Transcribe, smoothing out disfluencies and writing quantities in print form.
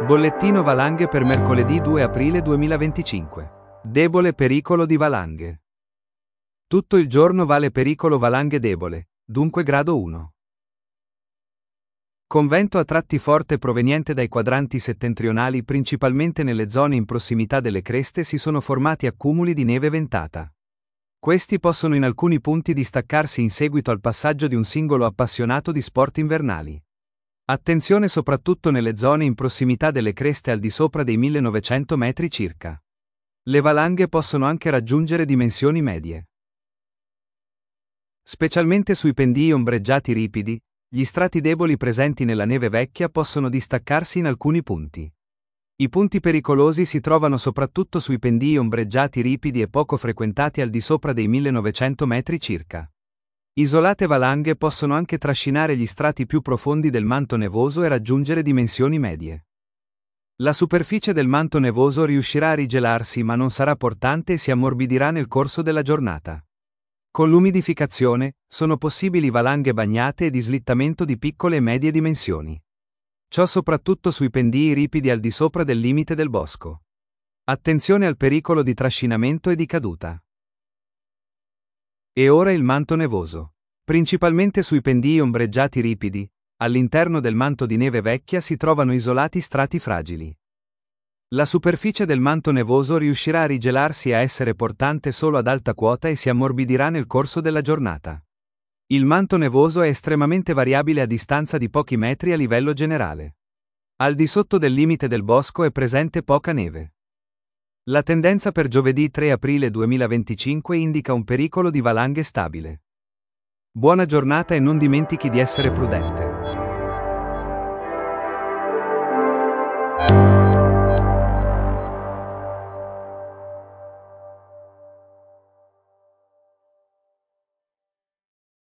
Bollettino valanghe per mercoledì 2 aprile 2025. Debole pericolo di valanghe. Tutto il giorno vale pericolo valanghe debole, dunque grado 1. Con vento a tratti forte proveniente dai quadranti settentrionali, principalmente nelle zone in prossimità delle creste, si sono formati accumuli di neve ventata. Questi possono in alcuni punti distaccarsi in seguito al passaggio di un singolo appassionato di sport invernali. Attenzione soprattutto nelle zone in prossimità delle creste al di sopra dei 1900 metri circa. Le valanghe possono anche raggiungere dimensioni medie. Specialmente sui pendii ombreggiati ripidi, gli strati deboli presenti nella neve vecchia possono distaccarsi in alcuni punti. I punti pericolosi si trovano soprattutto sui pendii ombreggiati ripidi e poco frequentati al di sopra dei 1900 metri circa. Isolate valanghe possono anche trascinare gli strati più profondi del manto nevoso e raggiungere dimensioni medie. La superficie del manto nevoso riuscirà a rigelarsi, ma non sarà portante e si ammorbidirà nel corso della giornata. Con l'umidificazione, sono possibili valanghe bagnate e di slittamento di piccole e medie dimensioni. Ciò soprattutto sui pendii ripidi al di sopra del limite del bosco. Attenzione al pericolo di trascinamento e di caduta. E ora il manto nevoso. Principalmente sui pendii ombreggiati ripidi, all'interno del manto di neve vecchia si trovano isolati strati fragili. La superficie del manto nevoso riuscirà a rigelarsi e a essere portante solo ad alta quota e si ammorbidirà nel corso della giornata. Il manto nevoso è estremamente variabile a distanza di pochi metri a livello generale. Al di sotto del limite del bosco è presente poca neve. La tendenza per giovedì 3 aprile 2025 indica un pericolo di valanghe stabile. Buona giornata e non dimentichi di essere prudente.